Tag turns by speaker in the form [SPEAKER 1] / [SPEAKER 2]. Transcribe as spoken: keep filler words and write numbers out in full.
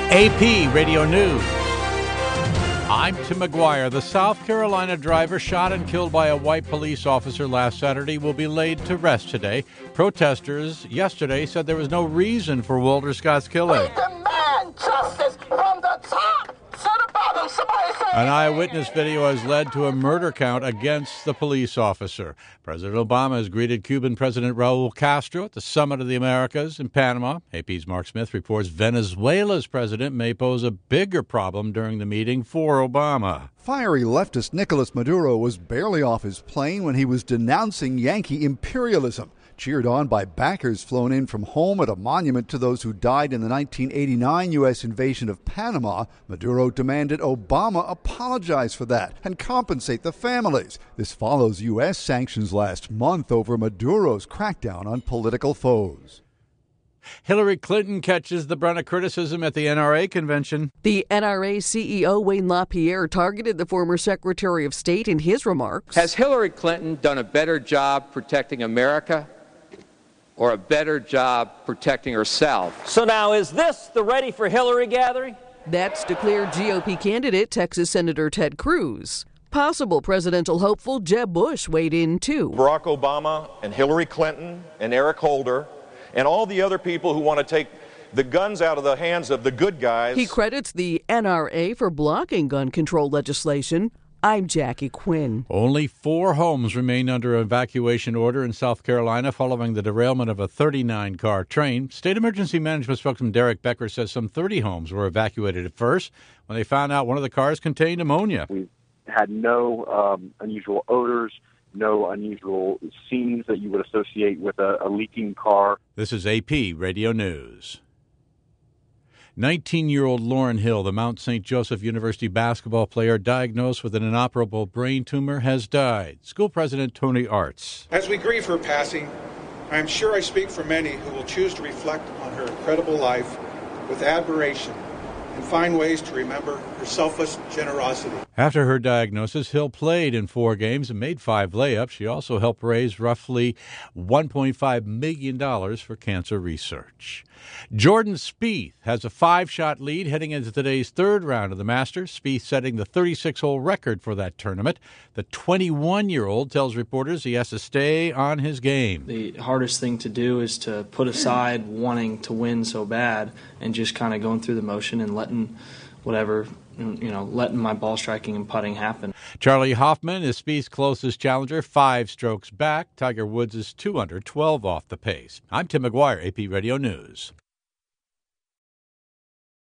[SPEAKER 1] A P Radio News. I'm Tim McGuire. The South Carolina driver shot and killed by a white police officer last Saturday will be laid to rest today. Protesters yesterday said there was no reason for Walter Scott's killing.
[SPEAKER 2] We demand justice from the top to the bottom. Somebody say
[SPEAKER 1] An eyewitness video has led to a murder count against the police officer. President Obama has greeted Cuban President Raul Castro at the Summit of the Americas in Panama. A P's Mark Smith reports Venezuela's president may pose a bigger problem during the meeting for Obama.
[SPEAKER 3] Fiery leftist Nicolas Maduro was barely off his plane when he was denouncing Yankee imperialism. Cheered on by backers flown in from home at a monument to those who died in the nineteen eighty-nine U S invasion of Panama, Maduro demanded Obama apologize for that and compensate the families. This follows U S sanctions last month over Maduro's crackdown on political foes.
[SPEAKER 1] Hillary Clinton catches the brunt of criticism at the N R A convention.
[SPEAKER 4] The N R A C E O, Wayne LaPierre, targeted the former Secretary of State in his remarks.
[SPEAKER 5] Has Hillary Clinton done a better job protecting America or a better job protecting herself?
[SPEAKER 6] So now, is this the Ready for Hillary gathering?
[SPEAKER 4] That's declared G O P candidate Texas Senator Ted Cruz. Possible presidential hopeful Jeb Bush weighed in, too.
[SPEAKER 7] Barack Obama and Hillary Clinton and Eric Holder and all the other people who want to take the guns out of the hands of the good guys.
[SPEAKER 4] He credits the N R A for blocking gun control legislation. I'm Jackie Quinn.
[SPEAKER 1] Only four homes remain under evacuation order in South Carolina following the derailment of a thirty-nine car train. State Emergency Management spokesman Derek Becker says some thirty homes were evacuated at first when they found out one of the cars contained ammonia.
[SPEAKER 8] We had no um, unusual odors, no unusual scenes that you would associate with a, a leaking car.
[SPEAKER 1] This is A P Radio News. nineteen-year-old Lauren Hill, the Mount Saint Joseph University basketball player diagnosed with an inoperable brain tumor, has died. School President Tony Arts.
[SPEAKER 9] As we grieve her passing, I am sure I speak for many who will choose to reflect on her incredible life with admiration and find ways to remember her selfless generosity.
[SPEAKER 1] After her diagnosis, Hill played in four games and made five layups. She also helped raise roughly one point five million dollars for cancer research. Jordan Spieth has a five-shot lead heading into today's third round of the Masters. Spieth setting the thirty-six hole record for that tournament. The twenty-one-year-old tells reporters he has to stay on his game.
[SPEAKER 10] The hardest thing to do is to put aside wanting to win so bad and just kind of going through the motion and letting whatever, you know, letting my ball striking and putting happen.
[SPEAKER 1] Charlie Hoffman is Spieth's closest challenger, five strokes back. Tiger Woods is two under, twelve off the pace. I'm Tim McGuire, A P Radio News.